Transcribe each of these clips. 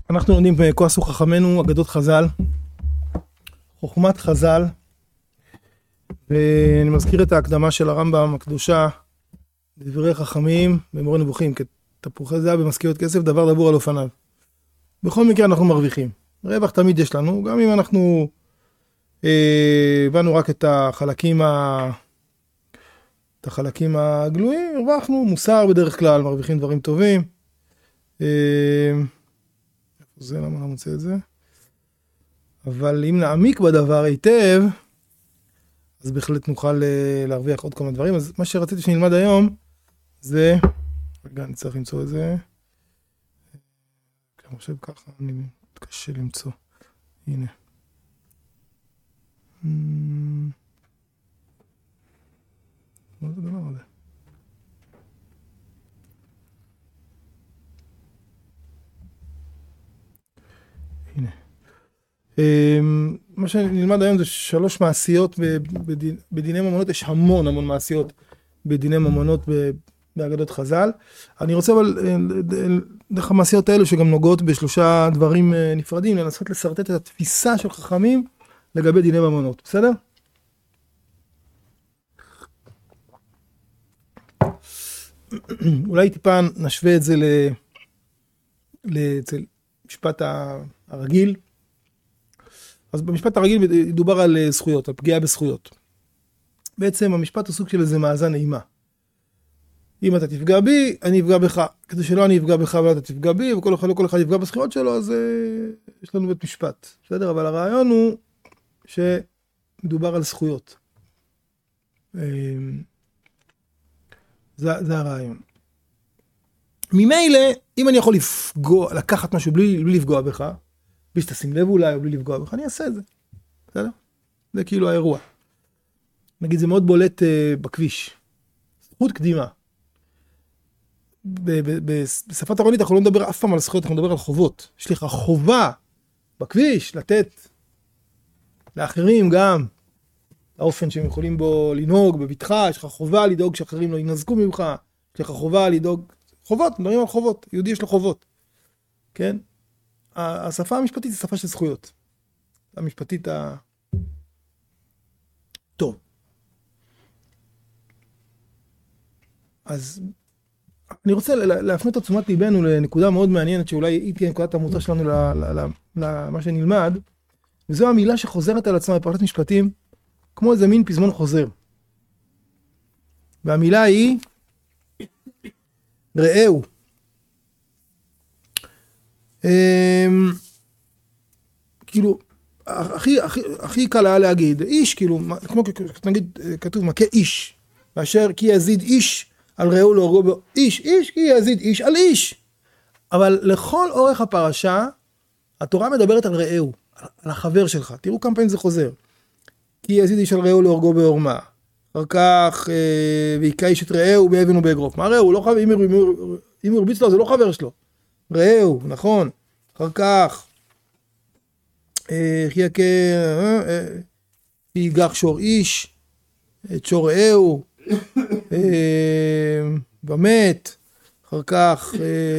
אנחנו לומדים כה עשו חכמינו אגדות חז"ל, חוכמת חז"ל, ואני מזכיר את ההקדמה של הרמב"ם הקדושה, דברי חכמים במורה נבוכים, כתפוחי זהב במשכיות כסף, דבר דבור על אופניו. בכל מקרה אנחנו מרוויחים. רווח תמיד יש לנו, גם אם אנחנו הבנו רק את החלקים הגלויים, הרווחנו מוסר בדרך כלל, מרוויחים דברים טובים. זה למה לא מוצא את זה? אבל אם נעמיק בדבר היטב, אז בהחלט נוכל להרוויח עוד כמה דברים. אז מה שרציתי שנלמד היום, זה, רגע, אני צריך למצוא את זה. אני חושב ככה, אני מתקשה למצוא. הנה. מה זה הדבר הזה? הנה. מה שנלמד היום זה 3 מעשיות בדיני ממונות. יש המון מעשיות בדיני ממונות באגדות חז"ל. אני רוצה אבל דרך המעשיות האלו שגם נוגעות ב3 דברים נפרדים, לנסות לסרטט את התפיסה של חכמים לגבי דיני ממונות. בסדר? אולי טיפה נשווה את זה למשפט הרגיל. אז במשפט הרגיל ידובר על זכויות, על פגיעה בזכויות. בעצם המשפט הוא סוג של איזה מאזן אימה. אם אתה תפגע בי, אני אפגע בך. כדי שלא אני אפגע בך ואתה תפגע בי, וכל אחד יפגע בזכויות שלו, אז יש לנו בית משפט. בסדר? אבל הרעיון הוא שמדובר על זכויות. זה הרעיון. ממילא, אם אני יכול לקחת משהו בלי לפגוע בך, בלי שתשים לב אולי או בלי לפגוע בך, אני אעשה את זה. בסדר? זה כאילו האירוע. נגיד, זה מאוד בולט בכביש. זכות קדימה. בשפת הרונית אנחנו לא נדבר אף פעם על זכויות, אנחנו נדבר על חובות. יש לך חובה בכביש לתת לאחרים גם האופן שהם יכולים בו לנהוג בביטחה, יש לך חובה לדאוג שאחרים לא ינזקו ממך, יש לך חובה לדאוג, חובות, מדברים על חובות, יהודי יש לו חובות, כן? השפה המשפטית היא שפה של זכויות, המשפטית טוב. אז אני רוצה להפנות את תשומת ליבנו לנקודה מאוד מעניינת, שאולי היא תהיה נקודת המוצא שלנו למה שנלמד, וזו המילה שחוזרת על עצמה בפרשת משפטים, כמו איזה מין פזמון חוזר. והמילה היא ראהו. כאילו, הכי קל היה להגיד, איש, כאילו, כמו נגיד, כתוב, מכה איש, באשר כי יזיד איש על ראהו להורגו בו, איש, כי יזיד איש על איש. אבל לכל אורך הפרשה, התורה מדברת על ראהו, על החבר שלך. תראו כמה פעמים זה חוזר. כי יזיד איש על ראהו להורגו בעורמה. אחר כך, ויקע איש את ראהו באבן ובאגרוף. מה ראהו? לא חבר, אם הוא הרביץ לו, זה לא חבר שלו. ראהו, נכון. אחר כך, יגח שור איש, את שור ראהו, ומת. אחר כך,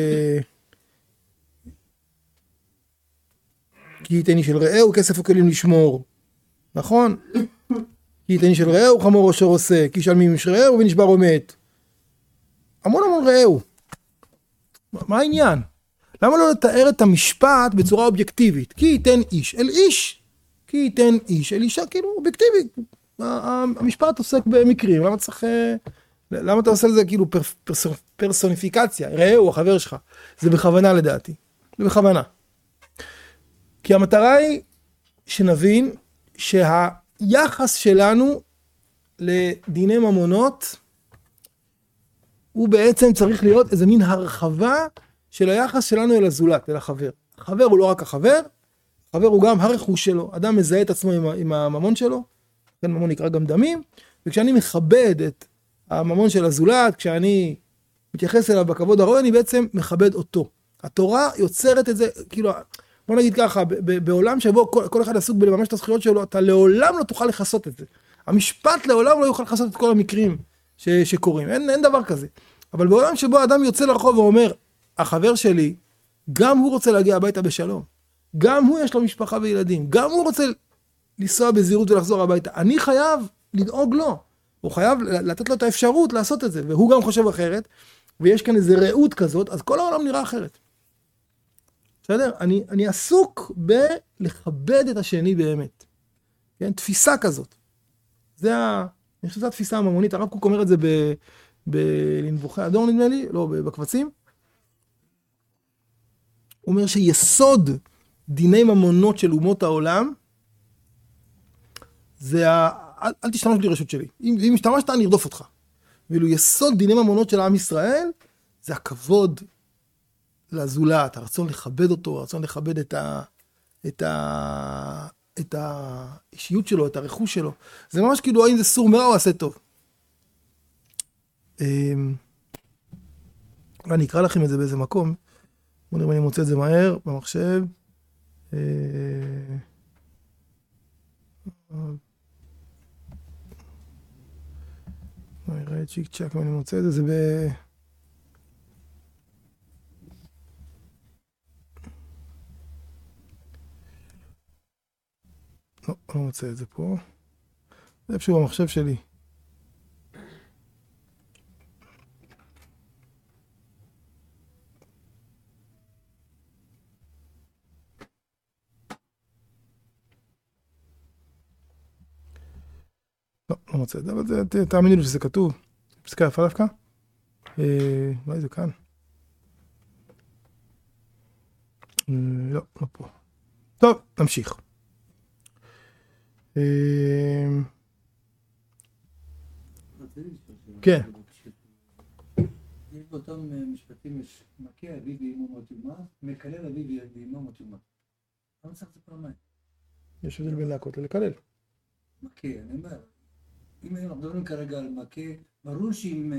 כי יתני של ראהו, כסף וכלים לשמור. נכון? כי יתני של ראהו, חמור אשר עושה, כי שלמים של ראהו ונשבר ומת. המון ראהו. מה העניין? למה לא לתאר את המשפט בצורה אובייקטיבית? כי ייתן איש אל איש, כי ייתן איש אל אישה, כאילו אובייקטיבית. המשפט עוסק במקרים, למה אתה עושה לזה כאילו פרסוניפיקציה? ראהו, החבר שלך. זה בכוונה לדעתי. זה בכוונה. כי המטרה היא שנבין שהיחס שלנו לדיני ממונות הוא בעצם צריך להיות איזה מין הרחבה של היחס שלנו אל הזולת, אל החבר. החבר הוא לא רק החבר, החבר הוא גם הרכוש שלו. אדם מזהה את עצמו עם הממון שלו, כן, ממון נקרא גם דמים, וכשאני מכבד את הממון של הזולת, כשאני מתייחס אליו בכבוד הראוי, אני בעצם מכבד אותו. התורה יוצרת את זה, כאילו, בוא נגיד ככה, בעולם שבו כל אחד עסוק בלממש את הזכויות שלו, אתה לעולם לא תוכל לחסות את זה. המשפט לעולם לא יוכל לחסות את כל המקרים שקורים. אין דבר כזה. אבל בעולם שבו אדם יוצא לרחוב ואומר, החבר שלי גם הוא רוצה להגיע הביתה בשלום. גם הוא יש לו משפחה וילדים. גם הוא רוצה לנסוע בזהירות ולחזור הביתה. אני חייב לדאוג לו. הוא חייב לתת לו את האפשרות לעשות את זה. והוא גם חושב אחרת. ויש כאן איזו רעות כזאת, אז כל העולם נראה אחרת. בסדר? אני עסוק בלכבד את השני באמת. כן? תפיסה כזאת. אני חושב שזו התפיסה הממונית. הרב קוק אומר את זה בנבוכי הדור, נדמה לי, לא, בקבצים. הוא אומר שיסוד דיני ממונות של אומות העולם, זה אל תשתמש בלי רשות שלי. אם משתמשת, אני ארדוף אותך. ואילו יסוד דיני ממונות של עם ישראל, זה הכבוד לזולת, הרצון לכבד אותו, הרצון לכבד את האישיות שלו, את הרכוש שלו. זה ממש כאילו, האם זה סור מרע או עשה טוב. אני אקרא לכם את זה באיזה מקום. בואו נראה אם אני מוצא את זה מהר במחשב. נראה צ'יק צ'ק אם אני מוצא את זה. זה לא, לא מוצא את זה פה. זה איפשהו במחשב שלי. לא מוצא את זה, אבל תאמיני לי שזה כתוב. פסקה יפה דווקא. אולי זה כאן. לא, לא פה. טוב, נמשיך. כן. יש באותם משפטים, יש מכה אביו ואמו מות יומת, מקלל אביו ואמו מות יומת. למה צריך את זה פעמיים? יש הבדל בין להכות ללקלל. מכה, אני אומר. אם אנחנו מדברים כרגע על מכה, ברור שאם...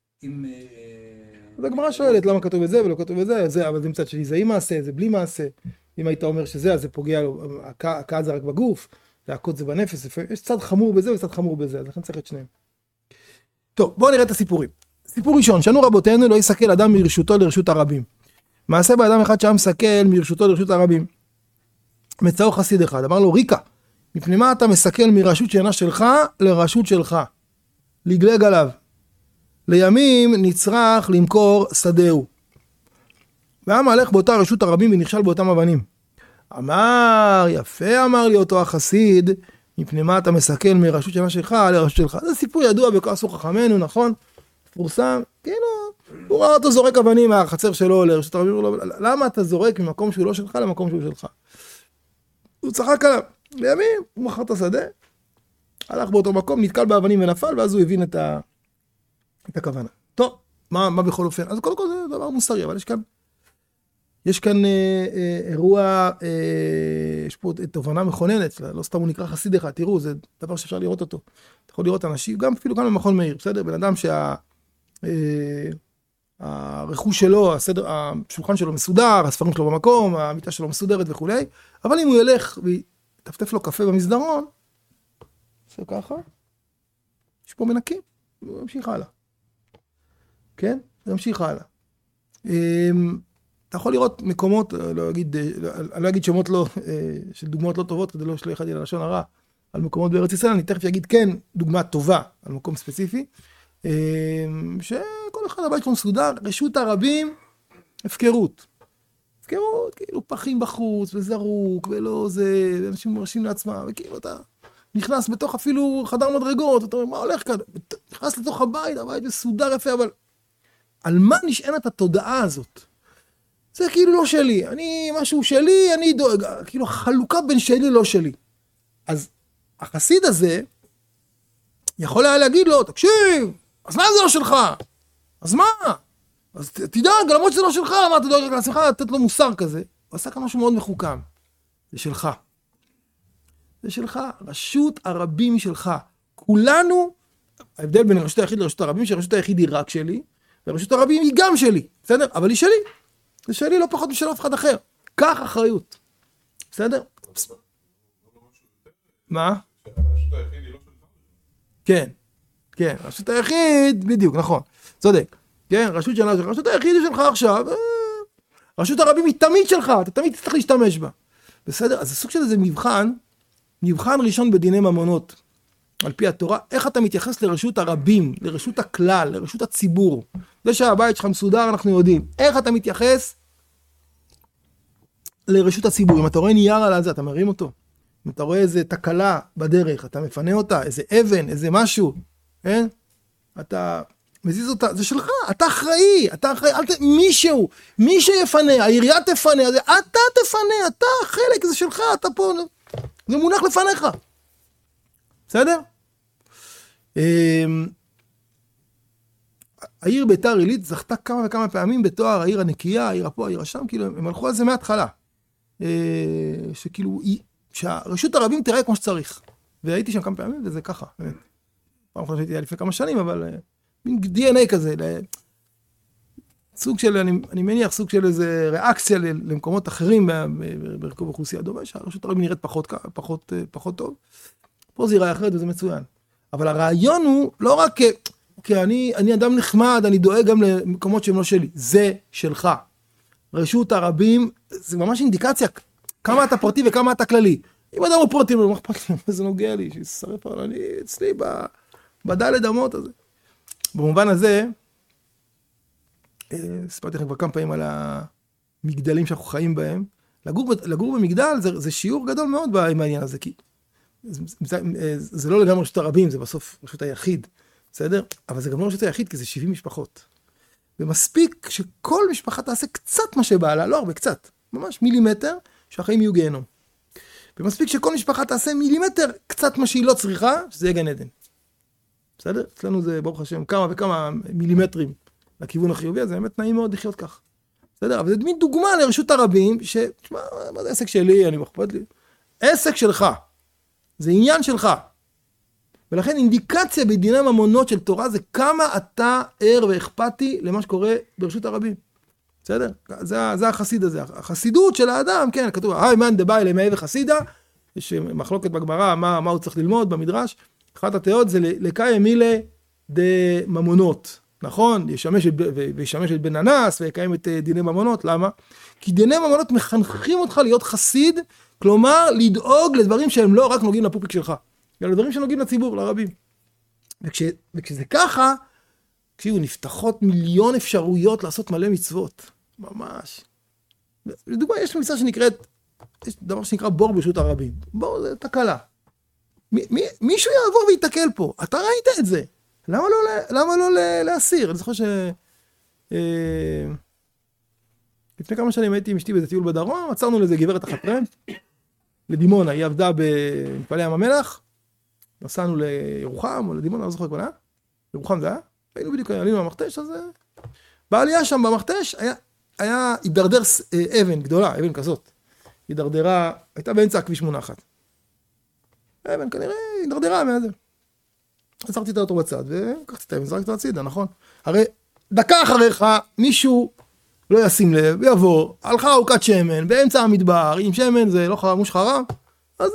אז הגמרא שואלת למה כתוב את זה ולא כתוב את זה, אבל זה מצד שלי, זה עם מעשה, זה בלי מעשה. אם היית אומר שזה, אז זה פוגע לו, הכעד זה רק בגוף, להכות זה בנפש, יש צד חמור בזה וצד חמור בזה, אז לכן צריך את שניהם. טוב, בואו נראה את הסיפורים. סיפור ראשון, שנו רבותינו לא יסכל אדם מרשותו לרשות הרבים. מעשה באדם אחד שהיה מסכל מרשותו לרשות הרבים. מצאו חסיד אחד, אמר לו, ריקה, מפני מה אתה מסכל מרשות שאינה שלך לרשות שלך? לגלג עליו. לימים נצרך למכור שדהו. והיה מהלך באותה רשות הרבים ונכשל באותם אבנים. אמר, יפה אמר לי אותו החסיד, מפני מה אתה מסכל מרשות שאינה שלך לרשות שלך. זה סיפור ידוע בכעסו חכמנו, נכון? פורסם, כאילו, הוא ראה אותו זורק אבנים מהחצר שלו לרשות הרבים. למה אתה זורק ממקום שהוא לא שלך למקום שהוא שלך? הוא צחק עליו. לימים הוא מכר את השדה, הלך באותו מקום, נתקל באבנים ונפל, ואז הוא הבין את הכוונה. טוב, מה בכל אופן? אז קודם כל זה דבר מוסרי, אבל יש כאן אירוע, יש פה תובנה מכוננת, לא סתם הוא נקרא חסיד אחד, תראו, זה דבר שאפשר לראות אותו. אתה יכול לראות אנשים, גם אפילו כאן במכון מאיר, בסדר? בן אדם שהרכוש שלו, השולחן שלו מסודר, הספרים שלו במקום, המיטה שלו מסודרת וכו'. אבל אם הוא ילך ויטפטף לו קפה במסדרון, עושה ככה, יש פה מנקים, הוא ימשיך הלאה. כן? הוא ימשיך הלאה. אתה יכול לראות מקומות, אני לא אגיד שמות לא, של דוגמאות לא טובות, כדי לא שלא אחד יהיה ללשון הרע, על מקומות בארץ ישראל, אני תכף אגיד כן, דוגמה טובה על מקום ספציפי, שכל אחד הבית שלו מסודר, רשות הרבים, הפקרות. הפקרות, כאילו פחים בחוץ, וזרוק, ולא זה, אנשים מרשים לעצמם, וכאילו אתה נכנס בתוך אפילו חדר מדרגות, אתה אומר, מה הולך כאן? נכנס לתוך הבית מסודר יפה, אבל על מה נשענת התודעה הזאת? זה כאילו לא שלי, משהו שלי, אני דואג, כאילו חלוקה בין שלי לא שלי. אז החסיד הזה יכול היה להגיד לו, תקשיב, אז מה זה לא שלך? אז מה? אז תדאג, למרות שזה לא שלך, מה אתה דואג לעצמך, לתת לו מוסר כזה. הוא עשה כאן משהו מאוד מחוכם. זה שלך. זה שלך, רשות הרבים היא שלך. כולנו, ההבדל בין רשות היחיד לרשות הרבים, שרשות היחיד היא רק שלי, ורשות הרבים היא גם שלי, בסדר? אבל היא שלי. זה שלי לא פחות משל אף אחד אחר. קח אחריות. בסדר? מה? הרשות היחיד היא לא שלך? כן. כן, רשות היחיד, בדיוק, נכון. צודק. כן, רשות היחיד היא שלך עכשיו. רשות הרבים היא תמיד שלך, אתה תמיד תצטרך להשתמש בה. בסדר? אז הסוג של זה מבחן ראשון בדיני ממונות, על פי התורה, איך אתה מתייחס לרשות הרבים, לרשות הכלל, לרשות הציבור. זה שהבית שלך מסודר, אנחנו יודעים. איך אתה מתייחס לרשות הציבור? אם אתה רואה נייר על זה, אתה מרים אותו. אם אתה רואה איזה תקלה בדרך, אתה מפנה אותה, איזה אבן, איזה משהו, כן? אתה מזיז אותה, זה שלך, אתה אחראי, מי שיפנה, העירייה תפנה, אתה תפנה, אתה חלק, זה שלך, אתה פה, זה מונח לפניך. בסדר? העיר ביתר עילית זכתה כמה וכמה פעמים בתואר העיר הנקייה, העיר הפה, העיר השם, כאילו הם הלכו על זה מההתחלה. שכאילו, שהרשות הרבים תראה כמו שצריך. והייתי שם כמה פעמים וזה ככה. פעם אחת הייתי לפני כמה שנים, אבל מין DNA כזה, סוג של, אני מניח סוג של איזה ריאקציה למקומות אחרים ברכוב אוכלוסייה דומה, שהרשות הרבים נראית פחות טוב. פה זה ייראה אחרת וזה מצוין. אבל הרעיון הוא לא רק כי אני אדם נחמד, אני דואג גם למקומות שהם לא שלי. זה שלך. רשות הרבים, זה ממש אינדיקציה כמה אתה פרטי וכמה אתה כללי. אם אדם הוא פרטי, מה אכפת לי? זה נוגע לי, שישרף על אני אצלי בדלת אמות הזה. במובן הזה, סיפרתי לכם כבר כמה פעמים על המגדלים שאנחנו חיים בהם. לגור במגדל זה שיעור גדול מאוד בעניין הזה, כי זה לא לגמרי רשות הרבים, זה בסוף רשות היחיד, בסדר? אבל זה גם לא רשות היחיד, כי זה 70 משפחות. ומספיק שכל משפחה תעשה קצת מה שבא לה, לא הרבה, קצת, ממש מילימטר, שהחיים יהיו גיהנום. ומספיק שכל משפחה תעשה מילימטר, קצת מה שהיא לא צריכה, שזה יהיה גן עדן. בסדר? אצלנו זה, ברוך השם, כמה וכמה מילימטרים לכיוון החיובי, אז זה באמת נעים מאוד לחיות כך. בסדר? אבל זה מין דוגמה לרשות הרבים, תשמע, מה זה עסק שלי, אני מחפת לי. עסק שלך. זה עניין שלך. ולכן אינדיקציה בדיני ממונות של תורה זה כמה אתה ער ואכפתי למה שקורה ברשות הרבים. בסדר? זה החסיד הזה. החסידות של האדם, כן, כתוב, היי מן דבאי למאי וחסידה, יש מחלוקת בגמרא, מה הוא צריך ללמוד במדרש. אחת התיאות זה לקיים מילה דממונות. נכון? וישמש את בן הנס ויקיים את דיני ממונות. למה? כי דיני ממונות מחנכים אותך להיות חסיד, כלומר לדאוג לדברים שהם לא רק נוגעים לפופיק שלך, אלא לדברים שנוגעים לציבור, לרבים. וכשזה ככה, כשהיו נפתחות מיליון אפשרויות לעשות מלא מצוות. ממש. לדוגמה, יש מצווה שנקראת, יש דבר שנקרא בור ברשות הרבים. בור זה תקלה. מישהו יעבור ויתקל פה. אתה ראית את זה. למה לא להסיר? אני זוכר לפני כמה שנים הייתי עם אשתי באיזה טיול בדרום, עצרנו לזה גברת אחת טרמפ, לדימונה, היא עבדה במפעלי ים המלח, נסענו לירוחם או לדימונה, לא זוכר כבר, ירוחם זה היה? היינו בדיוק, עלינו במכתש, אז בעלייה שם במכתש, היה הידרדר אבן גדולה, אבן כזאת, הידרדרה, הייתה באמצע הכביש מונחת. אבן כנראה הידרדרה מהזה. עצרתי את האוטו בצד, ולקחתי את האבן, זרקתי את הצידה, נכון? הרי דקה אחריך, מישהו לא ישים לב, יבוא, הלכה ארוכת שמן, באמצע המדבר, עם שמן זה לא חמוש חרם, אז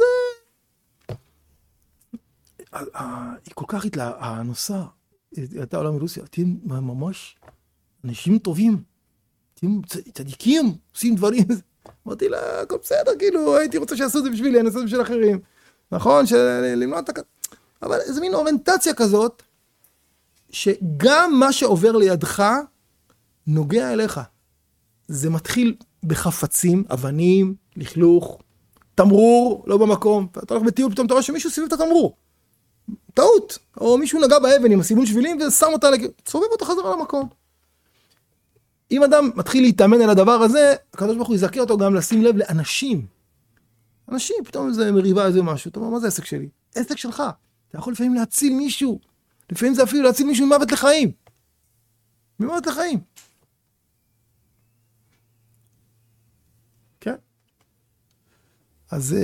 היא כל כך הנוסע, הייתה עולה מרוסיה, אתם ממש אנשים טובים, אתם צדיקים, עושים דברים, אמרתי לה, הכל בסדר, כאילו, הייתי רוצה שיעשו את זה בשבילי, אני אעשה את זה בשביל אחרים, נכון, למנוע את אבל איזו מין אוריינטציה כזאת, שגם מה שעובר לידך, נוגע אליך. זה מתחיל בחפצים, אבנים, לכלוך, תמרור, לא במקום, ואתה הולך בטיול, פתאום אתה רואה שמישהו סביב את התמרור. טעות, או מישהו נגע באבן עם הסימון שבילים, ושם אותה, צובב אותה חזרה למקום. אם אדם מתחיל להתאמן על הדבר הזה, הקדוש ברוך הוא יזכה אותו גם לשים לב לאנשים. אנשים, פתאום זה מריבה איזה משהו, אתה אומר, מה זה עסק שלי? עסק שלך. אתה יכול לפעמים להציל מישהו. לפעמים זה אפילו להציל מישהו ממוות לחיים. ממוות לחיים. כן? אז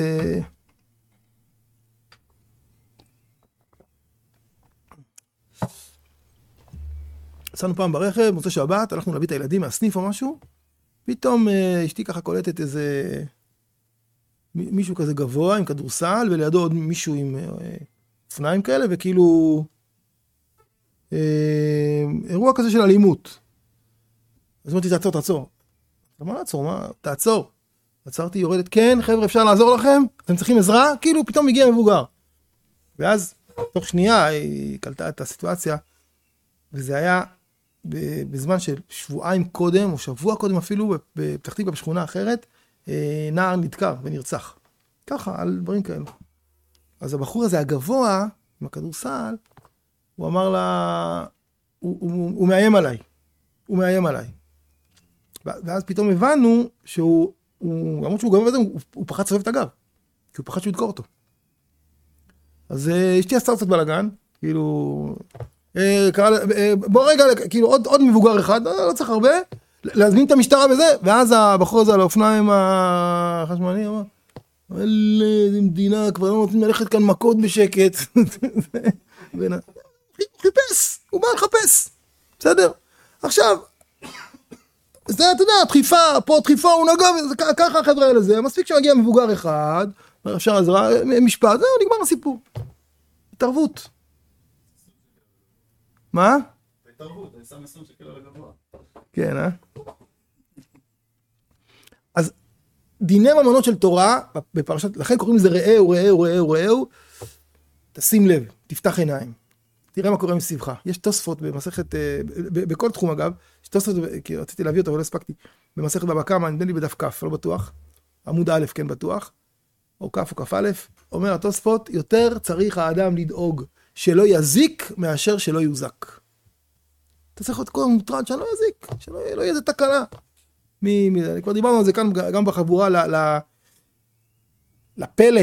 יצאנו פעם ברכב, מוצא שבת, הלכנו להביא את הילדים מהסניף או משהו, פתאום אשתי ככה קולטת איזה מישהו כזה גבוה עם כדורסל, ולידו עוד מישהו עם אופניים כאלה, וכאילו אירוע כזה של אלימות. אז אמרתי, תעצור. למה לעצור? מה? תעצור. עצרתי, יורדת, כן, חבר'ה, אפשר לעזור לכם? אתם צריכים עזרה? כאילו, פתאום הגיע מבוגר. ואז, תוך שנייה, היא קלטה את הסיטואציה, וזה היה בזמן של שבועיים קודם, או שבוע קודם אפילו, בפתח תקווה בשכונה אחרת, נער נדקר ונרצח. ככה, על דברים כאלו. אז הבחור הזה, הגבוה, עם הכדורסל, הוא אמר לה, הוא מאיים עליי. הוא מאיים עליי. ואז פתאום הבנו שהוא, למרות שהוא גבוה וזה, הוא פחד סובב את הגב. כי הוא פחד שהוא ידקור אותו. אז אשתי עשתה קצת בלגן, כאילו, בוא רגע, כאילו עוד מבוגר אחד, לא צריך הרבה, להזמין את המשטרה וזה, ואז הבחור הזה על האופניים החשמלי אמר, איזה מדינה, כבר לא נותנים ללכת כאן מכות בשקט. הוא חיפש, הוא בא לחפש, בסדר? עכשיו, זה, אתה יודע, דחיפה, פה דחיפה, הוא נגע, ככה החבר'ה האלה זה, מספיק שמגיע מבוגר אחד, אפשר עזרה, משפט, זהו, נגמר הסיפור. התערבות. מה? התערבות, אני שם 20 שקל על הגבוה. כן, אז דיני ממונות של תורה, בפרשת, לכן קוראים לזה ראהו, ראהו, ראהו, ראהו, תשים לב, תפתח עיניים. תראה מה קורה מסביבך. יש תוספות במסכת, בכל תחום אגב, יש תוספות, כי רציתי להביא אותו, אבל לא הספקתי, במסכת בבא קמא, נדמה לי בדף כף, לא בטוח, עמוד א', כן בטוח, או כף או כף א', אומר התוספות, יותר צריך האדם לדאוג שלא יזיק מאשר שלא יוזק. אתה צריך להיות כל מוטרד שלא יזיק, שלא יהיה איזה תקלה. כבר דיברנו על זה כאן גם בחבורה לפלא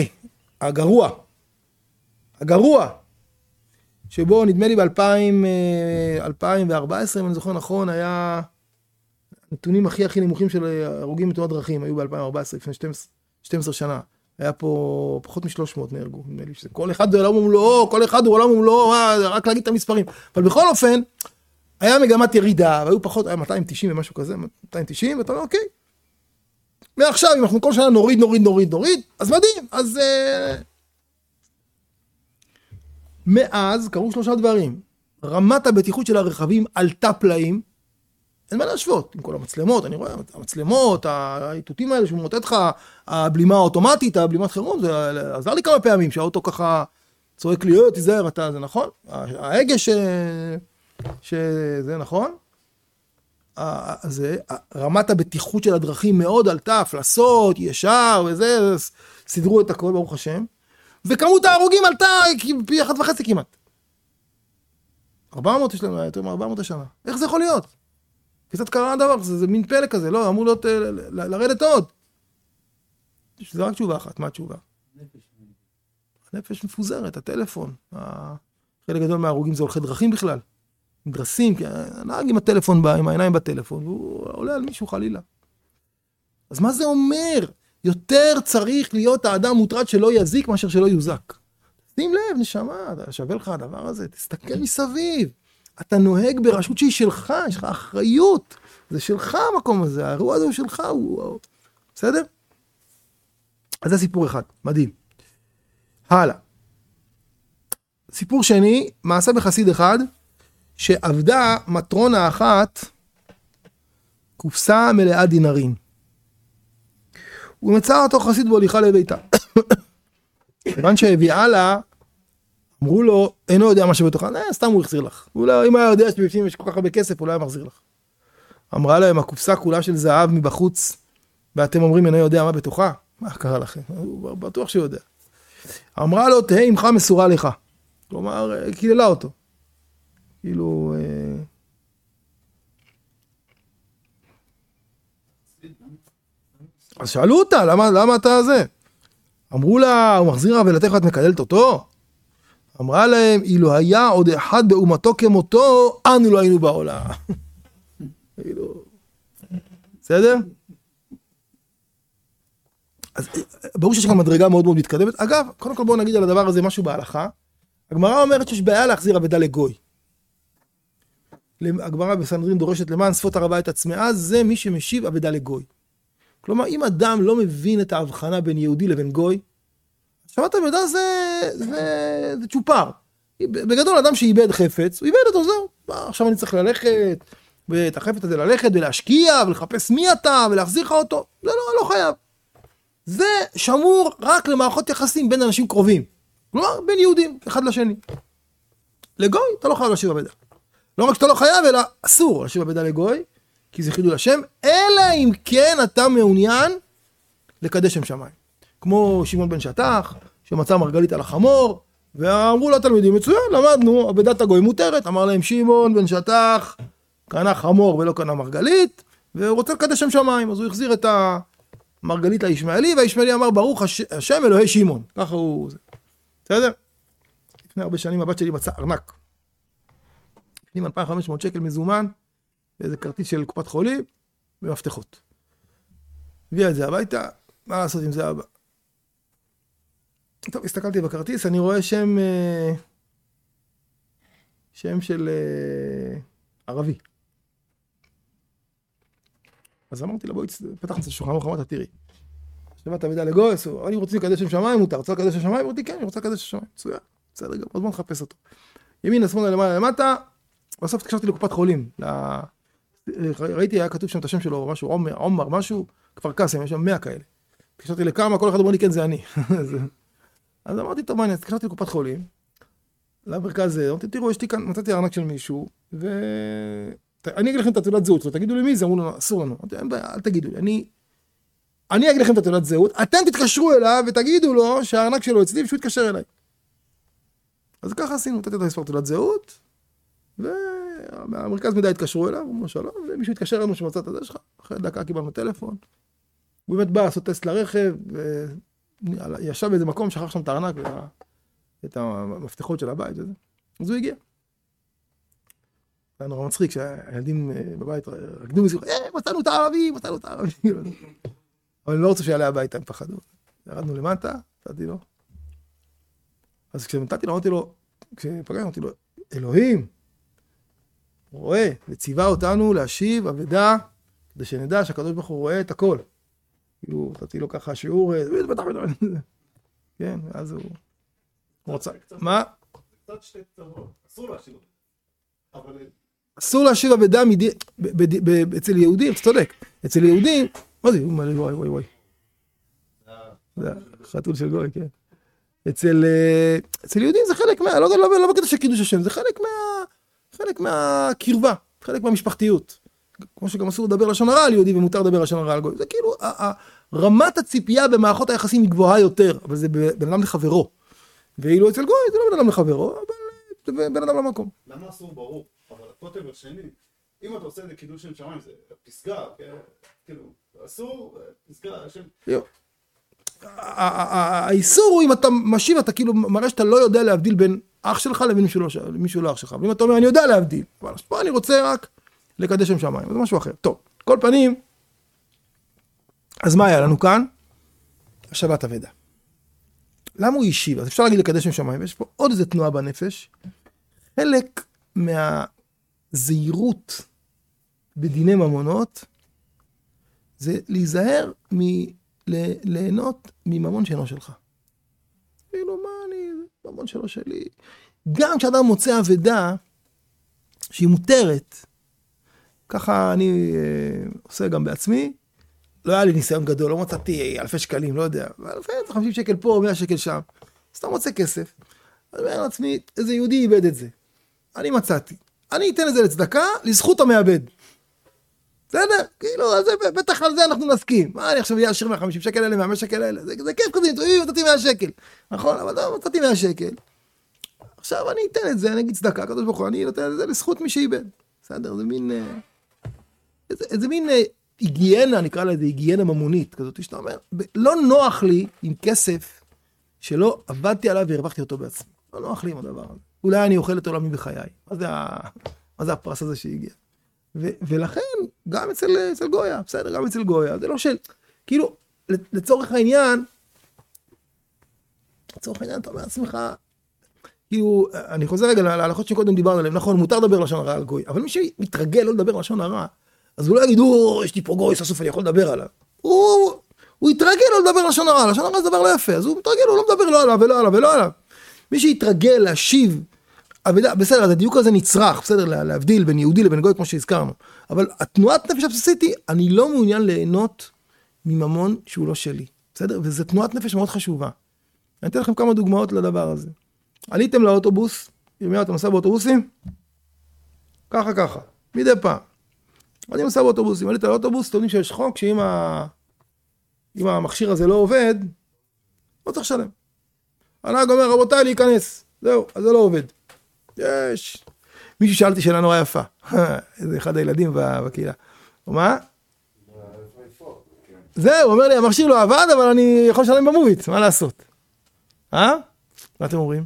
הגרוע, שבו נדמה לי ב-2014, אם אני זוכר נכון, היה נתונים הכי נמוכים של הרוגים בתאונות דרכים, היו ב-2014, לפני 12 שנה. היה פה פחות מ-300 נהרגו, נדמה לי שזה כל אחד הוא עולם ומלואו, כל אחד הוא עולם ומלואו, רק להגיד את המספרים. אבל בכל אופן, היה מגמת ירידה, והיו פחות, היה 290 ומשהו כזה, 290, ואתה אומר, אוקיי. מעכשיו, אם אנחנו כל שנה נוריד, אז מדהים, אז... מאז קרו 3 דברים. רמת הבטיחות של הרכבים עלתה פלאים, אין מה להשוות, עם כל המצלמות, אני רואה, המצלמות, האיתותים האלה שמוטט לך, הבלימה האוטומטית, הבלימת חירום, זה עזר לי כמה פעמים, שהאוטו ככה צועק לי, תיזהר, אתה, זה נכון? ההגה שזה נכון? זה, רמת הבטיחות של הדרכים מאוד עלתה, פלסות, ישר וזה, סידרו את הכל, ברוך השם. וכמות ההרוגים עלתה פי 1.5 כמעט. 400 יש לנו, יותר מ-400 השנה. איך זה יכול להיות? קצת קרה הדבר, זה מין פלא כזה, לא, אמור להיות, לרדת עוד. זה רק תשובה אחת, מה התשובה? הנפש מפוזרת, הטלפון. חלק גדול מההרוגים זה הולכי דרכים בכלל. דרסים, כי הנהג עם הטלפון בא, עם העיניים בטלפון, והוא עולה על מישהו חלילה. אז מה זה אומר? יותר צריך להיות האדם מוטרד שלא יזיק מאשר שלא יוזק. שים לב, נשמה, שווה לך הדבר הזה, תסתכל מסביב. אתה נוהג ברשות שהיא שלך, יש לך אחריות. זה שלך המקום הזה, האירוע הזה הוא שלך, הוא... בסדר? אז זה סיפור אחד, מדהים. הלאה. סיפור שני, מעשה בחסיד אחד, שעבדה מטרונה אחת, קופסה מלאה דינרים. הוא מצא אותו חסיד בהוליכה לביתה. כיוון שהביאה לה, אמרו לו, אינו יודע מה שבתוכה, סתם הוא החזיר לך. אם היה יודע שבפנים יש כל כך הרבה כסף, אולי הוא מחזיר לך. אמרה להם, הקופסה כולה של זהב מבחוץ, ואתם אומרים, אינו יודע מה בתוכה? מה קרה לכם? הוא בטוח שהוא יודע. אמרה לו, תהי עמך מסורה לך. כלומר, קיללה אותו. כאילו... אז שאלו אותה, למה אתה זה? אמרו לה, הוא מחזיר לה ולתך את מקדלת אותו? אמרה להם, אילו היה עוד אחד באומתו כמותו, אנו לא היינו בעולם. בסדר? אז ברור שיש כאן מדרגה מאוד מאוד מתקדמת. אגב, קודם כל בואו נגיד על הדבר הזה משהו בהלכה. הגמרא אומרת שיש בעיה להחזיר אבדה לגוי. הגמרא בסנהדרין דורשת למען שפות הרבה את עצמאה, זה מי שמשיב אבדה לגוי. כלומר, אם אדם לא מבין את ההבחנה בין יהודי לבין גוי, שבת אבדה זה צ'ופר. בגדול, אדם שאיבד חפץ, הוא איבד אותו, זהו. עכשיו אני צריך ללכת, ואת החפץ הזה ללכת ולהשקיע ולחפש מי אתה ולהחזיר לך אותו, זה לא חייב. זה שמור רק למערכות יחסים בין אנשים קרובים. כלומר, בין יהודים, אחד לשני. לגוי, אתה לא חייב להשיב אבדה. לא רק שאתה לא חייב, אלא אסור להשיב אבדה לגוי, כי זה חידול השם, אלא אם כן אתה מעוניין לקדש שם שמיים. כמו שמעון בן שטח, שמצא מרגלית על החמור, ואמרו לו תלמידים, מצוין, למדנו, אבדת הגוי מותרת, אמר להם שמעון בן שטח, קנה חמור ולא קנה מרגלית, והוא רוצה לקדש שם שמיים, אז הוא החזיר את המרגלית לישמעאלי, והישמעאלי אמר ברוך השם אלוהי שמעון, ככה הוא... בסדר? לפני הרבה שנים הבת שלי מצאה ארנק. לפני 2,500 שקל מזומן, באיזה כרטיס של קופת חולים, במפתחות. הביאה את זה הביתה, מה לעשות עם זה אבא? טוב, הסתכלתי בכרטיס, אני רואה שם של ערבי. אז אמרתי לה, בואי, פתחת את השולחן, אמרתי, תראי. שבאת אבדה לגוי, אני רוצה לקדש שם שמיים, מותר, רוצה לקדש שם שמיים? אמרתי, כן, אני רוצה לקדש שם שמיים. מצוין, בסדר, גם, אז בוא נחפש אותו. ימין, שמאלה, למעלה, למטה, בסוף התקשרתי לקופת חולים. ראיתי, היה כתוב שם את השם שלו, משהו, עומר, משהו, כפר קאסם, יש שם 100 כאלה. התקשרתי לכמה, כל אחד אומר לי, כן, זה אני. אז אמרתי, טוב, אני התקשרתי לקופת חולים, למרכז זה, אמרתי, תראו, יש לי כאן, מצאתי ארנק של מישהו, אני אגיד לכם את התעודת זהות, תגידו לי מי זה, אמרו לנו, אסור לנו. אמרתי, אין בעיה, אל תגידו לי, אני אגיד לכם את התעודת זהות, אתם תתקשרו אליו ותגידו לו שהארנק שלו אצלי ושהוא יתקשר אליי. אז ככה עשינו, נתתי את המספר תעודת זהות, והמרכז מידע התקשרו אליו, אמרו שלום, ומישהו התקשר לנו שמצאת את זה שלך, אחרי דקה קיבלנו טלפון, הוא באמת בא לעשות טסט לרכב, וישב באיזה מקום, שכח שם את הארנק ואת המפתחות של הבית, אז הוא הגיע. זה היה נורא מצחיק שהילדים בבית רקדו מסיכה, מצאנו את הערבי, מצאנו את הערבי. אבל אני לא רוצה שיעלה הביתה, הם פחדו. ירדנו למטה, נתתי לו. אז כשנתתי לו, אמרתי לו, כשפגעתי, אמרתי לו, אלוהים, רואה, וציווה אותנו להשיב אבדה, כדי שנדע שהקדוש ברוך הוא רואה את הכל. כאילו, נתתי לו ככה שיעור, כן, ואז הוא רוצה. מה? קצת שתי קצוות, אסור להשיב אותה. אסור להשיב אבדה אצל יהודים, אתה צודק. אצל יהודים, מה זה? וואי. זה חתול של גוי, כן. אצל יהודים זה חלק לא בקטע של קידוש השם, זה חלק מהקרבה, חלק מהמשפחתיות. כמו שגם אסור לדבר לשון הרע על יהודי ומותר לדבר לשון הרע על גוי. זה כאילו, רמת הציפייה במערכות היחסים היא גבוהה יותר, אבל זה בן אדם לחברו. ואילו אצל גוי זה לא בן אדם לחברו, אבל זה בן אדם למקום. למה אסור ברור? אבל הכותב השני, אם אתה עושה את זה קידוש שם שמיים, זה פסגה, כאילו, אסור, פסגה, השם... האיסור הוא אם אתה משיב, אתה כאילו מראה שאתה לא יודע להבדיל בין אח שלך למישהו לא אח שלך. ואם אתה אומר, אני יודע להבדיל, אבל פה אני רוצה רק לקדש שם שמיים, זה משהו אחר. טוב, כל פנים, אז מה היה לנו כאן? השבת אבדה. למה הוא השיב? אז אפשר להגיד לקדש שם שמיים, ויש פה עוד איזה תנועה בנפש. חלק מהזהירות בדיני ממונות, זה להיזהר ליהנות מממון שאינו שלך. כאילו, מה אני, ממון שלו שלי. גם כשאדם מוצא אבדה, שהיא מותרת, ככה אני עושה גם בעצמי, לא היה לי ניסיון גדול, לא מצאתי אלפי שקלים, לא יודע, 50 שקל פה, 100 שקל שם, אז אתה מוצא כסף, אני אומר לעצמי, איזה יהודי איבד את זה. אני מצאתי. אני אתן את זה לצדקה, לזכות המאבד. בסדר? כאילו, בטח על זה אנחנו נסכים. מה, אני עכשיו אשאיר 150 שקל אלה, 100 שקל אלה, זה כיף כזה, נתתי 100 שקל. נכון, אבל לא, מצאתי 100 שקל. עכשיו אני אתן את זה, אני אגיד צדקה, הקדוש ברוך הוא, אני נותן את זה לזכות מי שאיבד. בסדר? זה מין היגיינה, נקרא לזה היגיינה ממונית, כזאת שאתה אומר, לא נוח לי עם כסף שלא עבדתי עליו והרווחתי אותו בעצמי. לא נוח לי עם הדבר הזה. אולי אני אוכל את עולמי בחיי. מה זה הפרס הזה שהגיע? ולכן, גם אצל גויה, בסדר, גם אצל גויה, זה לא של, כאילו, לצורך העניין, אתה אומר לעצמך, כאילו, אני חוזר רגע להלכות שקודם דיברנו עליהם, נכון, מותר לדבר לשון הרע על גוי, אבל מי שמתרגל לא לדבר לשון הרע, אז הוא לא יגיד, יש לי פה גוי, סוף אני יכול לדבר עליו. הוא יתרגל לא לדבר לשון הרע, לשון הרע זה דבר לא יפה, אז הוא מתרגל, הוא לא מדבר לא עליו ולא עליו ולא עליו. מי שיתרגל להשיב בסדר, אז הדיוק הזה נצרך, בסדר, להבדיל בין יהודי לבין גוי כמו שהזכרנו, אבל התנועת נפש הבסיסית היא, אני לא מעוניין ליהנות מממון שהוא לא שלי, בסדר? וזו תנועת נפש מאוד חשובה. אני אתן לכם כמה דוגמאות לדבר הזה. עליתם לאוטובוס, ירמיהו אתה נוסע באוטובוסים? ככה, מדי פעם. אני נוסע באוטובוסים, עלית לאוטובוס, אתם יודעים שיש חוק שאם המכשיר הזה לא עובד, לא צריך לשלם. הנהג אומר, רבותיי, להיכנס. זהו, אז זה לא עובד. יש. מישהו שאלתי שאלה נורא יפה. זה אחד הילדים בקהילה. מה? זהו, הוא אומר לי, המכשיר לא עבד, אבל אני יכול לשלם במובית. מה לעשות? מה אתם אומרים?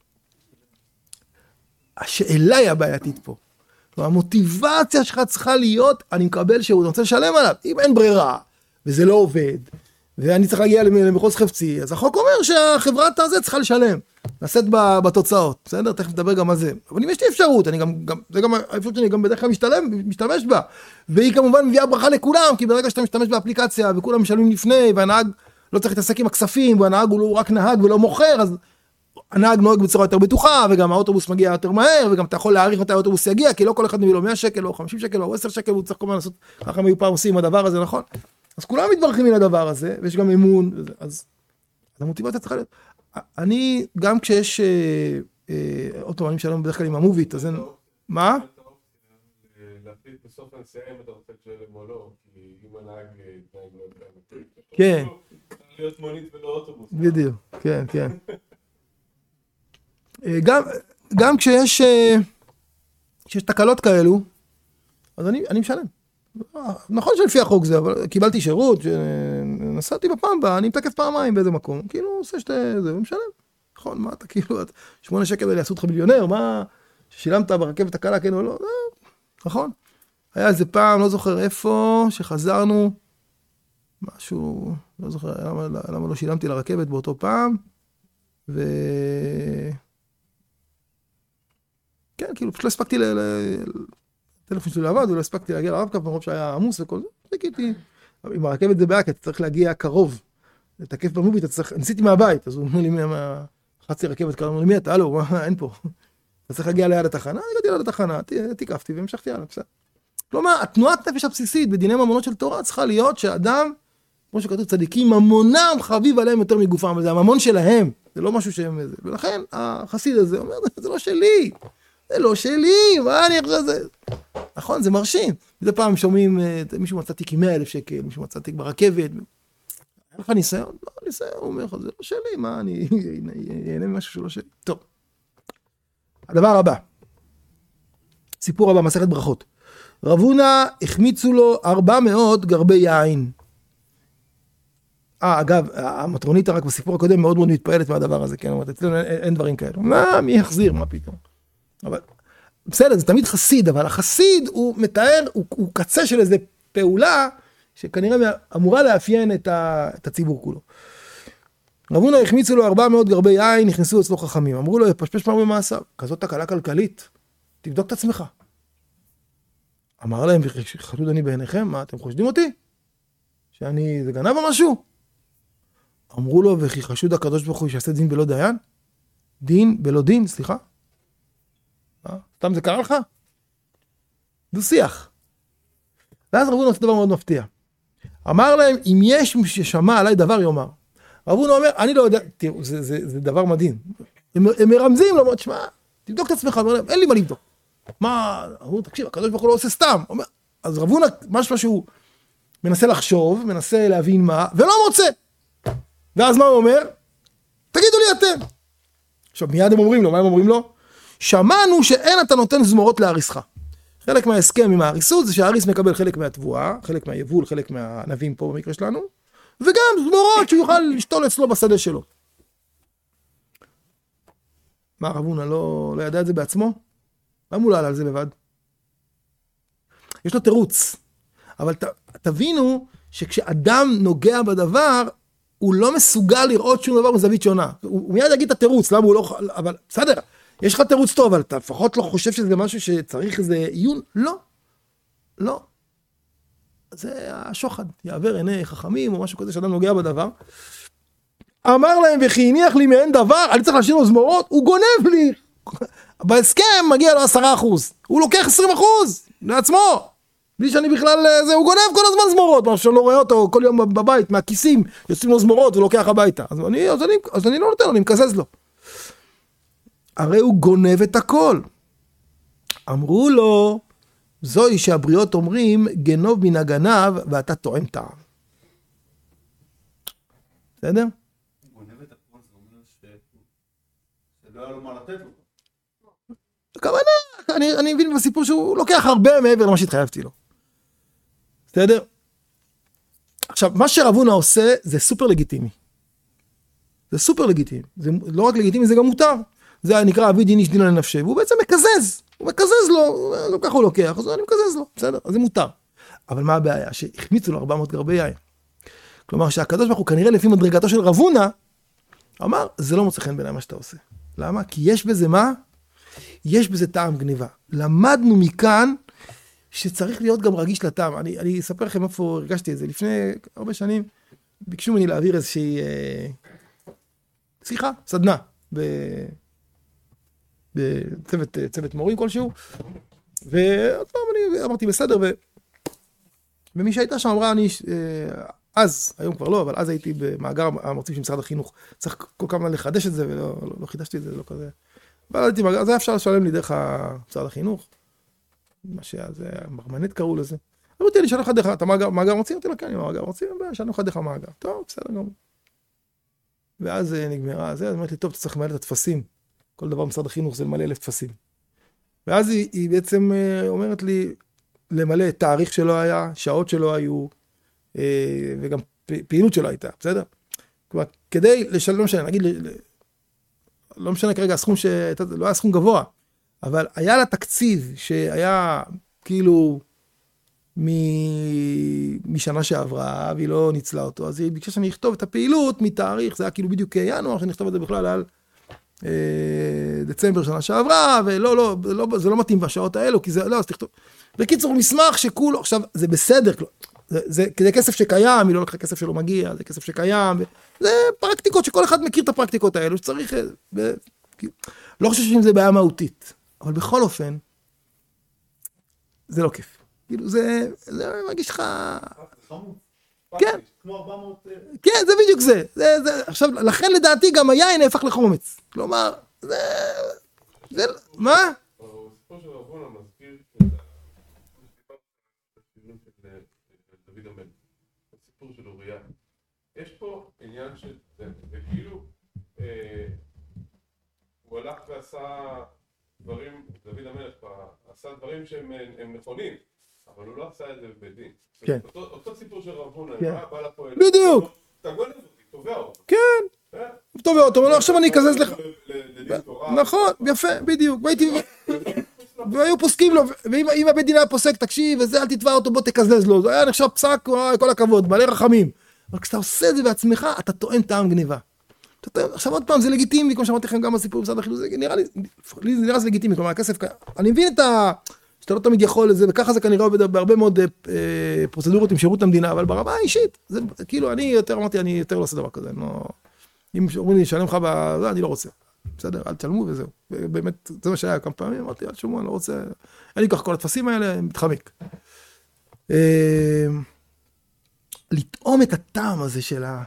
השאלה היא הבעייתית פה. המוטיבציה שלך צריכה להיות, אני מקבל שירות, אני רוצה לשלם עליו. אם אין ברירה, וזה לא עובד, ואני צריך להגיע למחוז חפצי, אז החוק אומר שהחברת הזה צריכה לשלם, לשאת בתוצאות, בסדר? תכף נדבר גם על זה. אבל אם יש לי אפשרות, זה גם האפשרות שאני גם בדרך כלל משתמש בה, והיא כמובן מביאה ברכה לכולם, כי ברגע שאתה משתמש באפליקציה, וכולם משלמים לפני, והנהג לא צריך להתעסק עם הכספים, והנהג הוא רק נהג ולא מוכר, אז הנהג נוהג בצורה יותר בטוחה, וגם האוטובוס מגיע יותר מהר, וגם אתה יכול להעריך מתי האוטובוס יגיע, כי לא כל אחד מביא לו 100 שקל, או 50 שקל, או 10 שקל, הוא צריך כל מיני לעשות, ככה הם היו פעם עושים הדבר הזה, נכון? אז כולם מתברכים מן הדבר הזה, ויש גם אמון, אז המוטיבציה צריכה להיות. אני, גם כשיש, אוטו, אני משלם בדרך כלל עם המובית, אז אין, מה? להחליט בסוף הנסיעה אם אתה רוצה לשלם או לא, כי אם הנהג יתנהג לא יודע. כן. להיות מונית ולא אוטובוס. בדיוק, כן. גם כשיש תקלות כאלו, אז אני משלם. נכון שלפי החוק זה, אבל קיבלתי שירות, נסעתי בפעם הבאה, אני מתקף פעמיים באיזה מקום, כאילו עושה זה, ומשלם. נכון, מה אתה כאילו, 8 שקל יעשו אותך מיליונר, מה, ששילמת ברכבת הקלה, כן או לא, נכון. היה איזה פעם, לא זוכר איפה, שחזרנו, משהו, לא זוכר, למה לא שילמתי לרכבת באותו פעם, כן, כאילו, פשוט לא הספקתי הטלפון שלי לעבוד, ולא הספקתי להגיע לרב-קו, מרוב שהיה עמוס וכל זה, חיכיתי. עם הרכבת זה בעיה, כי אתה צריך להגיע קרוב, לתקף במובית, ניסיתי מהבית, אז הוא אומר לי, חצי רכבת, קראנו לי, מי אתה? הלו, אין פה. אתה צריך להגיע ליד התחנה, הגעתי ליד התחנה, תיקפתי והמשכתי הלאה, בסדר. כלומר, התנועת נפש הבסיסית בדיני ממונות של תורה צריכה להיות שאדם, כמו שכתוב צדיקים, ממונם חביב עליהם יותר מגופם, וזה הממון שלהם, זה לא משהו שהם... ולכן החסיד הזה אומר, זה לא שלי. זה לא שלי, מה אני חושב זה? נכון, זה מרשים. מדי פעם שומעים, מישהו מצא תיק עם 100,000 שקל, מישהו מצא תיק ברכבת. היה לך ניסיון? לא, ניסיון, הוא אומר לך, זה לא שלי, מה, אני אהנה ממשהו שלא שלי. טוב. הדבר הבא. סיפור הבא, מסכת ברכות. רב הונא החמיצו לו 400 גרבי יין. אגב, המטרונית רק בסיפור הקודם מאוד מאוד מתפעלת מהדבר הזה, כן? אומרת, אצלנו אין דברים כאלה. מי יחזיר, מה פתאום? אבל בסדר, זה תמיד חסיד, אבל החסיד הוא מתאר, הוא קצה של איזו פעולה, שכנראה אמורה לאפיין את הציבור כולו. רב הונא החמיצו לו 400 גרבי יין, נכנסו אצלו חכמים. אמרו לו, פשפש פעם במעשיו, כזאת תקלה כלכלית, תבדוק את עצמך. אמר להם, חשוד אני בעיניכם, מה אתם חושדים אותי? שאני, זה גנב או משהו? אמרו לו, וכי חשוד הקדוש ברוך הוא שיעשה דין בלא דיין? דין בלא דין, סליחה? סתם זה קרה לך? דו שיח. ואז רב הונא עושה דבר מאוד מפתיע. אמר להם, אם יש מי ששמע עליי דבר יאמר. רב הונא אומר, אני לא יודע, תראו, זה דבר מדהים. הם מרמזים לו, תשמע, תבדוק את עצמך, אומר להם, אין לי מה לבדוק. מה, הוא תקשיב, הקדוש ברוך הוא לא עושה סתם. אז רב הונא, משהו שהוא מנסה לחשוב, מנסה להבין מה, ולא מוצא. ואז מה הוא אומר? תגידו לי אתם. עכשיו, מיד הם אומרים לו, מה הם אומרים לו? שמענו שאין אתה נותן זמורות להריסך. חלק מההסכם עם ההריסות זה שההריס מקבל חלק מהתבואה, חלק מהיבול, חלק מהענבים פה במקרה שלנו, וגם זמורות שהוא יוכל לשתול אצלו בשדה שלו. מה, רב הונא לא ידע את זה בעצמו? למה הוא לא עלה על זה לבד? יש לו תירוץ. אבל תבינו שכשאדם נוגע בדבר, הוא לא מסוגל לראות שום דבר מזווית שונה. הוא מיד יגיד את התירוץ, למה הוא לא... אבל בסדר, יש לך תירוץ טוב, אבל אתה לפחות לא חושב שזה משהו שצריך איזה עיון? לא. לא. זה השוחד, יעבר עיני חכמים או משהו כזה שאדם נוגע בדבר. אמר להם, וכי הניח לי מעין דבר, אני צריך להשאיר לו זמורות, הוא גונב לי. בהסכם מגיע לו 10%, הוא לוקח 20% לעצמו, בלי שאני בכלל, הוא גונב כל הזמן זמורות, מה שאני לא רואה אותו כל יום בבית, מהכיסים, יוצאים לו זמורות ולוקח הביתה, אז אני לא נותן לו, אני מקזז לו. הרי הוא גונב את הכל. אמרו לו, זוהי שהבריות אומרים, גנוב מן הגנב, ואתה טועם טעם. בסדר? גונב את הכל, זה אומר שלא היה לו מה לתת לו. הכוונה, אני מבין בסיפור שהוא לוקח הרבה מעבר למה שהתחייבתי לו. בסדר? עכשיו, מה שרב הונא עושה, זה סופר לגיטימי. זה סופר לגיטימי. זה לא רק לגיטימי, זה גם מותר. זה נקרא אבי דין איש דינא לנפשי, והוא בעצם מקזז. הוא מקזז לו, ככה הוא לוקח, אז אני מקזז לו, בסדר? אז זה מותר. אבל מה הבעיה? שהחמיצו לו 400 גרבי יין. כלומר, שהקדוש ברוך הוא כנראה לפי מדרגתו של רב הונא, אמר, זה לא מוצא חן בעיניי מה שאתה עושה. למה? כי יש בזה מה? יש בזה טעם גניבה. למדנו מכאן שצריך להיות גם רגיש לטעם. אני אספר לכם איפה הרגשתי את זה. לפני הרבה שנים ביקשו ממני להעביר איזושהי שיחה, סדנה, בצוות מורים כלשהו, ועוד פעם אני אמרתי בסדר, ומי שהייתה שם אמרה, אני, אז, היום כבר לא, אבל אז הייתי במאגר המרצים של משרד החינוך, צריך כל כמה לחדש את זה, ולא חידשתי את זה, לא כזה, אבל הייתי מאגר, אז היה אפשר לשלם לי דרך משרד החינוך, מה שאז מרמנט קראו לזה, אמרתי, אני אשאל לך דרך, אתה מאגר מרצים? אמרתי לה, כן, אני מאגר מרצים, שאלנו לך דרך המאגר, טוב, בסדר גם. ואז נגמרה, אז אמרתי לי, טוב, אתה צריך למלא את התפסים, כל דבר במשרד החינוך זה למלא 1,000 תפסים. ואז היא בעצם אומרת לי, למלא תאריך שלא היה, שעות שלא היו, וגם פעילות שלא הייתה, בסדר? כלומר, כדי לשלם, לא משנה, נגיד, לא משנה כרגע, הסכום לא היה סכום גבוה, אבל היה לה תקציב שהיה כאילו משנה שעברה, והיא לא ניצלה אותו, אז היא ביקשה שאני אכתוב את הפעילות מתאריך, זה היה כאילו בדיוק ינואר, שאני אכתוב את זה בכלל על דצמבר שנה שעברה, ולא, זה לא מתאים בשעות האלו, כי זה, לא, אז תכתוב. בקיצור, מסמך שכולו, עכשיו, זה בסדר, זה כסף שקיים, היא לא לקחה כסף שלא מגיע, זה כסף שקיים, זה פרקטיקות שכל אחד מכיר את הפרקטיקות האלו, שצריך, לא חושב שאם זה בעיה מהותית, אבל בכל אופן, זה לא כיף. כאילו, זה מרגיש לך... כן. כמו 400... כן, זה בדיוק זה. עכשיו, לכן לדעתי גם היין נהפך לחומץ. כלומר, זה... מה? הסיפור של רב הונא מזכיר את הסיפור של דוד המלך. הסיפור של אוריה. יש פה עניין של... זה כאילו... הוא הלך ועשה דברים, דוד המלך עשה דברים שהם נכונים, אבל הוא לא עשה את זה בבית דין. כן. אותו סיפור של רב הונא, בא לפועל. בדיוק. אתה גונב אותי, תובע אותו. כן. תובע אותו, אבל עכשיו אני אקזז לך. נכון, יפה, בדיוק. והיו פוסקים לו, ואם הבית דין היה פוסק, תקשיב, וזה, אל תתבע אותו, בוא תקזז לו. זה היה נחשב פסק, כל הכבוד, בעלי רחמים. אבל כשאתה עושה את זה בעצמך, אתה טוען טעם גניבה. עכשיו עוד פעם, זה לגיטימי, כמו שאמרתי לכם גם בסיפור במשרד החינוך, זה נראה לי לגיטימי, כלומר, הכסף, אני מבין שאתה לא תמיד יכול לזה, וככה זה כנראה עובד בהרבה מאוד פרוצדורות עם שירות המדינה, אבל ברמה האישית, זה כאילו, אני יותר לא עושה דבר כזה, אם אומרים לי, שלם לך בזה, אני לא רוצה, בסדר, אל תשלמו וזהו, באמת, זה מה שהיה כמה פעמים, אמרתי, אל תשלמו, אני לא רוצה, אין לי כך כל התפסים האלה, מתחמק. לטעום את הטעם הזה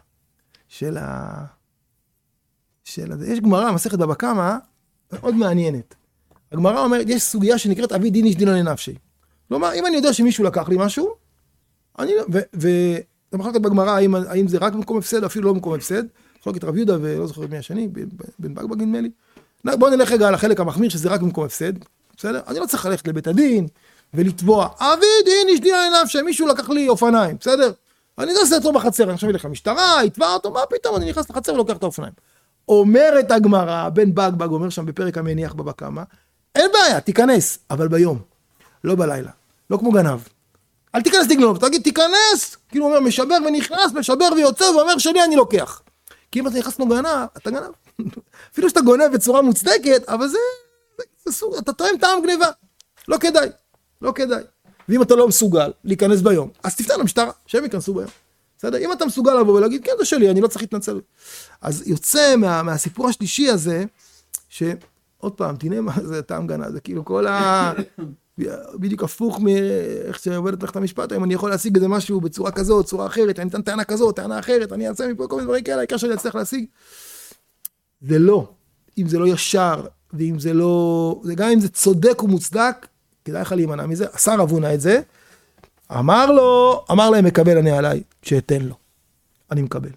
יש גמרא, מסכת בבא קמא, מאוד מעניינת. הגמרא אומרת, יש סוגיה שנקראת אבי דין איש דינא לנפשי. כלומר, אם אני יודע שמישהו לקח לי משהו, זה מחלוקת בגמרא, האם זה רק במקום הפסד, או אפילו לא במקום הפסד, מחלוקת רב יהודה ולא זוכר מי השני, בן בגבג נדמה לי. בואו נלך רגע על החלק המחמיר, שזה רק במקום הפסד, בסדר? אני לא צריך ללכת לבית הדין ולתבוע, אבי דין איש דינא לנפשי, מישהו לקח לי אופניים, בסדר? אני לא עושה אותו בחצר, אני חושב לך משטרה, יתבע אותו, מה פתאום, אני נכנס לחצר ולוקח את האופניים. אומרת הגמרא, בן בגבג אומר שם בפרק המניח בבא קמא, אין בעיה, תיכנס, אבל ביום, לא בלילה, לא כמו גנב. אל תיכנס תגנוב, תגיד תיכנס, כאילו הוא אומר משבר ונכנס, משבר ויוצא, ואומר שני אני לוקח. כי אם אתה נכנס כמו גנב, אתה גנב. אפילו שאתה גונב בצורה מוצדקת, אבל זה סוג, אתה טועם טעם גניבה. לא כדאי, לא כדאי. ואם אתה לא מסוגל להיכנס ביום, אז תפתח למשטרה, שהם ייכנסו ביום. בסדר? אם אתה מסוגל לבוא ולהגיד, כן, זה שלי, אני לא צריך להתנצל. אז יוצא מהסיפור השלישי הזה, עוד פעם, תינמה זה טעם גנה, זה כאילו כל בדיוק הפוך מאיך שעובדת מערכת המשפט, אם אני יכול להשיג איזה משהו בצורה כזאת, צורה אחרת, אני אתן טענה כזאת, טענה אחרת, אני אעשה מפה כל מיני דברים כאלה, העיקר שאני אצליח להשיג. זה לא. אם זה לא ישר, ואם זה לא... גם אם זה צודק ומוצדק, כדאי לך להימנע מזה. עשה רב הונא את זה, אמר להם, מקבל אני עליי, שאתן לו. אני מקבל.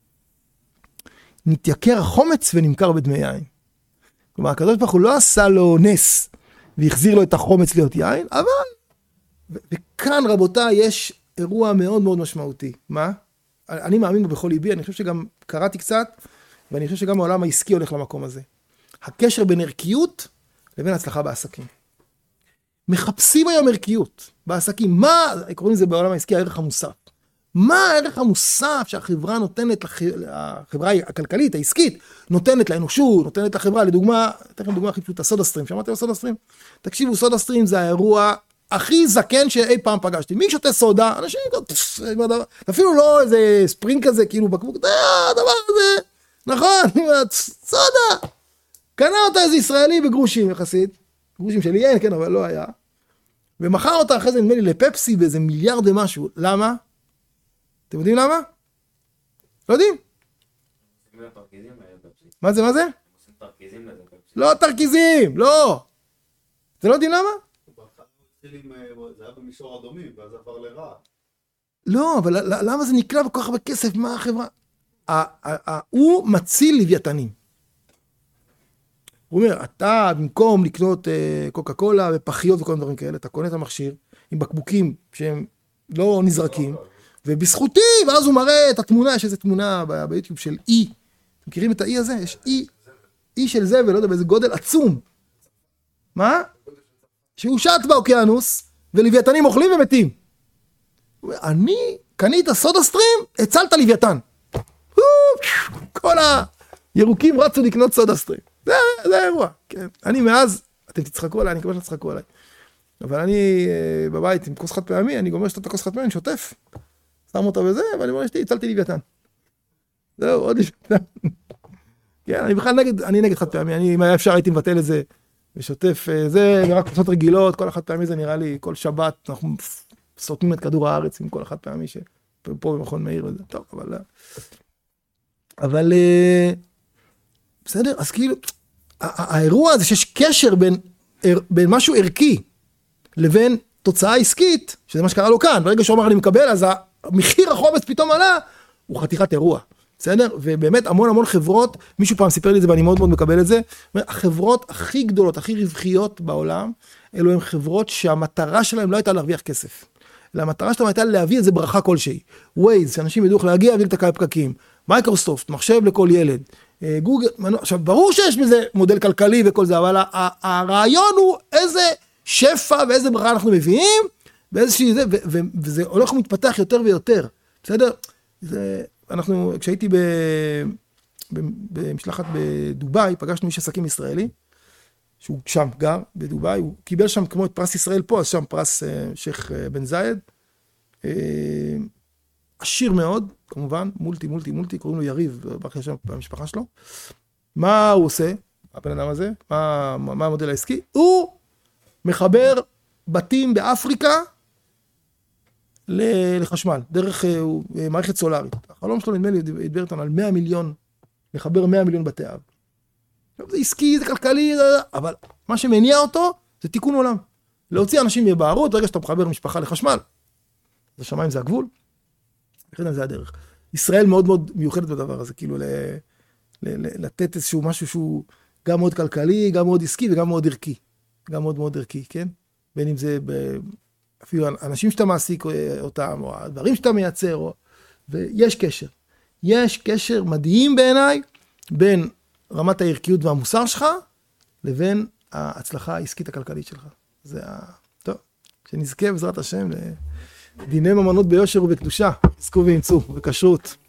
נתייקר החומץ ונמכר בדמי יין. כלומר, הקדוש ברוך הוא לא עשה לו נס, והחזיר לו את החומץ להיות יין, אבל... וכאן, רבותיי, יש אירוע מאוד מאוד משמעותי. מה? אני מאמין בו בכל ליבי, אני חושב שגם קראתי קצת, ואני חושב שגם העולם העסקי הולך למקום הזה. הקשר בין ערכיות לבין הצלחה בעסקים. מחפשים היום ערכיות בעסקים. מה, קוראים לזה בעולם העסקי, הערך המוסף. מה הערך המוסף שהחברה נותנת, החברה הכלכלית, העסקית, נותנת לאנושות, נותנת לחברה, לדוגמה, אתן לכם דוגמה הכי פשוטה, סודה סטרים. שמעתם על סודה סטרים? תקשיבו, סודה סטרים זה האירוע הכי זקן שאי פעם פגשתי. מי שותה סודה? אנשים, אפילו לא איזה ספרינג כזה, כאילו בקבוק, הדבר הזה, נכון, סודה. קנה אותה איזה ישראלי בגרושים יחסית, גרושים שלי אין, כן, אבל לא היה. ומכר אותה אחרי זה, נדמה לי, לפפסי באיזה מיליארד ומשהו. למה? אתם יודעים למה? לא יודעים? מה זה? לא תרכיזים, לא. אתם לא יודעים למה? זה היה במישור אדומים, ואז עבר לרע. לא, אבל למה זה נקלע בכל כך הרבה כסף? מה החברה? הוא מציל לוויתנים. הוא אומר, אתה במקום לקנות קוקה קולה ופחיות וכל דברים כאלה, אתה קונה את המכשיר עם בקבוקים שהם לא נזרקים, ובזכותי, ואז הוא מראה את התמונה, יש איזו תמונה ביוטיוב של אי. אתם מכירים את האי הזה? יש אי של זה, ולא יודע, באיזה גודל עצום. מה? שהוא שט באוקיינוס, ולוויתנים אוכלים ומתים. הוא אומר, אני קנית סודה סטרים, הצלת לוויתן. כל הירוקים רצו לקנות סודה סטרים. זה האירוע, כן. אני מאז, אתם תצחקו עליי, אני מקווה שתצחקו עליי. אבל אני בבית עם כוס חד פעמי, אני גומר שתות את הכוס חד פעמי, אני שוטף. שם אותה בזה, ואני אומר שתי, הצלתי לוויתן. זהו, עוד לוויתן. כן, אני בכלל נגד חד פעמי, אם היה אפשר הייתי מבטל את זה, ושוטף זה, ורק כוסות רגילות, כל החד פעמי זה נראה לי, כל שבת, אנחנו סותמים את כדור הארץ עם כל החד פעמי, שפה במכון מאיר וזה, טוב, אבל, בסדר, אז כאילו, האירוע הזה שיש קשר בין משהו ערכי, לבין תוצאה עסקית, שזה מה שקרה לו כאן, ברגע שהוא אמר אני מקבל, אז המחיר החומץ פתאום עלה, הוא חתיכת אירוע, בסדר? ובאמת המון חברות, מישהו פעם סיפר לי את זה ואני מאוד מאוד מקבל את זה, החברות הכי גדולות, הכי רווחיות בעולם, אלו הן חברות שהמטרה שלהם לא הייתה להרוויח כסף, אלא המטרה שלהם הייתה להביא איזה ברכה כלשהי, ווייז, שאנשים ידעו איך להגיע, להביא לתקע פקקים, מייקרוסופט, מחשב לכל ילד, גוגל, עכשיו ברור שיש בזה מודל כלכלי וכל זה, אבל הרעיון הוא איזה שפע ואיזה ברכה אנחנו מביאים, ואיזושהי זה, וזה הולך ומתפתח יותר ויותר, בסדר? אנחנו, כשהייתי במשלחת בדובאי, פגשנו איש עסקים ישראלי, שהוא שם גר בדובאי, הוא קיבל שם כמו את פרס ישראל פה, אז שם פרס שייך בן זייד, עשיר מאוד, כמובן, מולטי, קוראים לו יריב, ברכה שם במשפחה שלו. מה הוא עושה, הבן אדם הזה? מה המודל העסקי? הוא מחבר בתים באפריקה לחשמל, דרך מערכת סולארית. החלום שלו נדמה לי, ידבר איתנו על 100 מיליון, לחבר 100 מיליון בתי אב. זה עסקי, זה כלכלי, אבל מה שמניע אותו זה תיקון עולם. להוציא אנשים מבערות, ברגע שאתה מחבר משפחה לחשמל, אז השמיים זה הגבול, לכן זה הדרך. ישראל מאוד מאוד מיוחדת בדבר הזה, כאילו לתת איזשהו משהו שהוא גם מאוד כלכלי, גם מאוד עסקי וגם מאוד ערכי. גם מאוד מאוד ערכי, כן? בין אם זה אפילו אנשים שאתה מעסיק אותם, או הדברים שאתה מייצר, ויש קשר. יש קשר מדהים בעיניי, בין רמת הערכיות והמוסר שלך, לבין ההצלחה העסקית הכלכלית שלך. זה טוב, כשנזכה בעזרת השם, לדיני ממונות ביושר ובקדושה, עסקו וימצאו, בכשרות.